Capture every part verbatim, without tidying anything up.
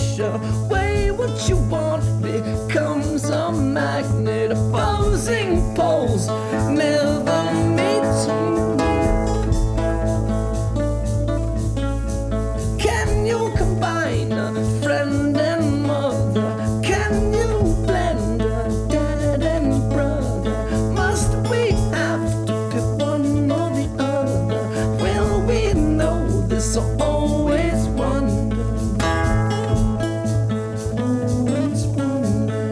push away what you want becomes a magnet. Opposing poles never meet. Can you combine a friend and mother? Can you blend a dad and brother? Must we have to pick one or the other? Will we know this or always wonder? Always wonder.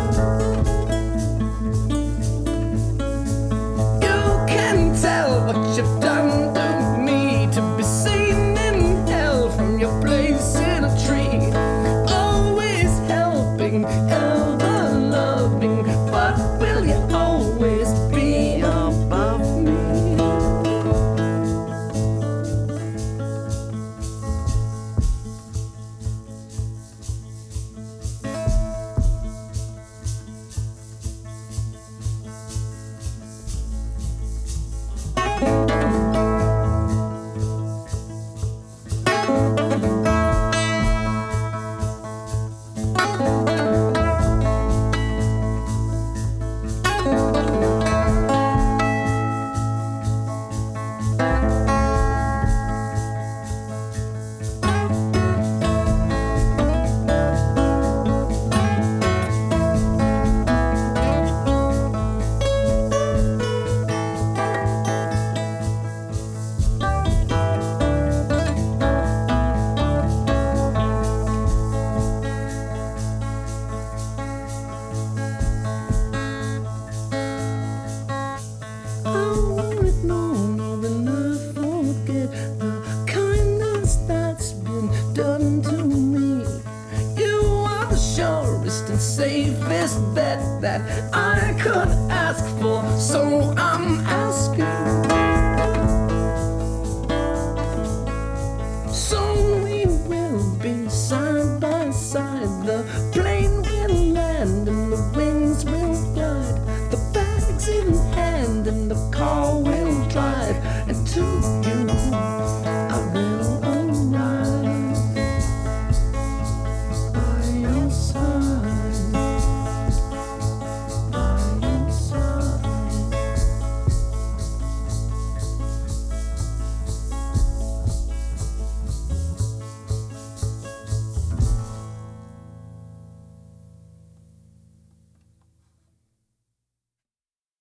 You can tell what you've done to me to be seen in hell from your place in a tree. Always helping, ever loving, but will you always be above me? Safest bet that I could ask for, so I'm asking. So